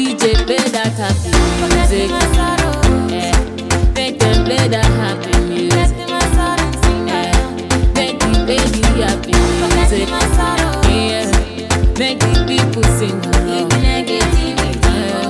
DJ play that happy music. Yeah. Make them play that happy music. Yeah. Make the baby happy music. Yeah. Make the people sing along.